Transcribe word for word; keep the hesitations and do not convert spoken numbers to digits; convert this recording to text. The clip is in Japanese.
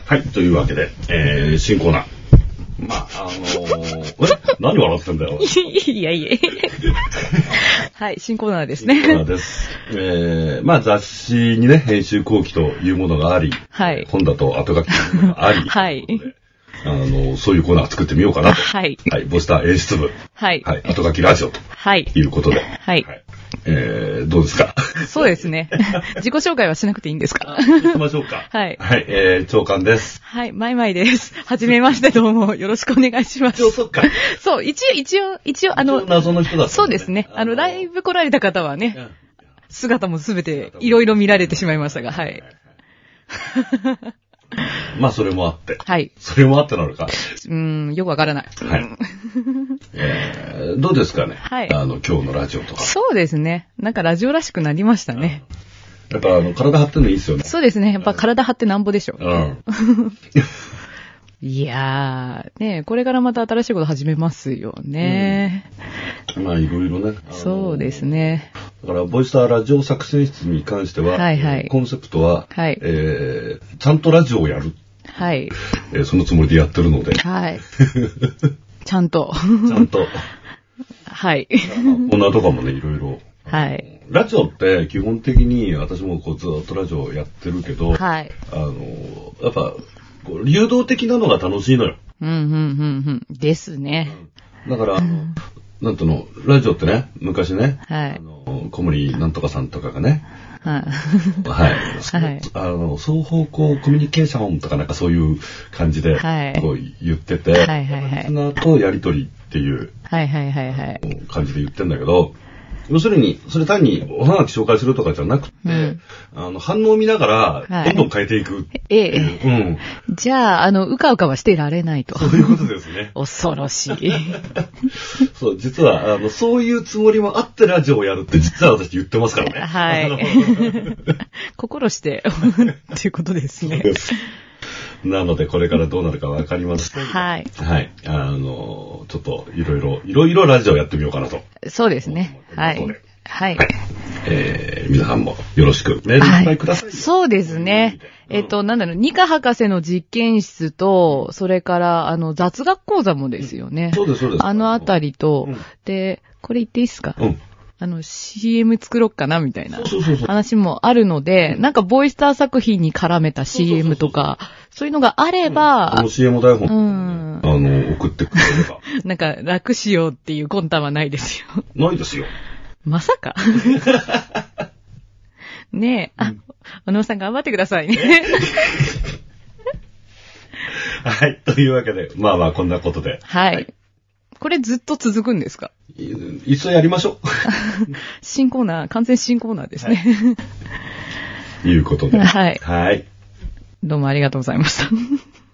はい、というわけで、えー、新コーナー。まあ、あのー、え何笑ってんだよ。 いやいや。はい、新コーナーですね。 新コーナーです。えー、まあ雑誌にね、編集後期というものがあり、 はい。 本だと後書きというものがあり、 はい。 あの、そういうコーナーを作ってみようかなと。 はい。 はい、ボスター演出部。 はい。 はい、後書きラジオと。 はい。 いうことで。 はい。 はい、えー、どうですか？ そうですね。自己紹介はしなくていいんですか？ 行きましょうか。 はい。 はい、えー、長官です。 はい、マイマイです。はじめましてどうもよろしくお願いします。 一応、そっか。 そう、一応、一応、一応、あの、 謎の人だった、ね。 そうですね。あの、ライブ来られた方はね、姿もすべていろいろ見られてしまいましたが、はい。 まあ、それもあって。 はい。 それもあってなのか。 うーん、よくわからない。 はい。えー、どうですかね。 はい。 あの、今日のラジオとか。 そうですね。なんかラジオらしくなりましたね。 やっぱ、あの、体張ってんのいいっすよね。 そうですね。やっぱ体張ってなんぼでしょ。 うん。 いやー、ねこれからまた新しいこと始めますよね。 うん、まあ、いろいろね。 そうですね。 だから、ボイスターラジオ作戦室に関しては、 はいはい、 コンセプトは、 はい、 えー、ちゃんとラジオをやる。 はい。 えー、そのつもりでやってるので。 はい。ちゃんと。 ちゃんと。 はい。 コーナーとかもね、いろいろ。 はい。 ラジオって基本的に私もこうずっとラジオやってるけど、 はい。 あの、やっぱ、流動的なのが楽しいのよ。 うん、うん、うん、うん。ですね。 だから、なんとの、ラジオってね、昔ね、 はい。 あの、小森なんとかさんとかがね、 はい。 はい。 はい。 あの、双方向コミュニケーションとかなんかそういう感じで、はい。こう言ってて、はいはいはい。 リスナーとやりとりっていう、 はいはいはいはい。 感じで言ってんだけど、要するに、それ単におはがき紹介するとかじゃなくて、うん、あの、反応を見ながら、どんどん変えていく。 ええ。うん。じゃあ、あの、うかうかはしてられないと。 そういうことですね。 恐ろしい。 そう、実は、あの、そういうつもりもあってラジオをやるって、実は私言ってますからね。 はい。心して、っていうことですね。 なので、これからどうなるかわかりません。 はい。 はい。あの、ちょっと、いろいろ、いろいろラジオやってみようかなと。 そうですね。はい。はい。はい。 えー、皆さんもよろしくメールいっぱいください。はい、 そうですね。えっと、なんだろう、ニカ博士の実験室と、それから、あの、雑学講座もですよね。 うん、そうです、そうです。 あのあたりと、 うん、 で、これ言っていいですか？ うん。 あの、シーエム 作ろっかなみたいな話もあるので、なんかボイスター作品に絡めた シーエム とか、そういうのがあれば、 この シーエム 台本、 うん、 あの、送ってくれれば。 なんか楽しようっていう魂胆はないですよ。 ないですよ。 まさかねえ、あ、小野さん頑張ってくださいね。 はい、というわけで、まあまあこんなことで。 はい。はい、これずっと続くんですか？ い、いっそやりましょう。 新コーナー、完全新コーナーですね。 はい、いうことで。 はい。 はい。 どうもありがとうございました。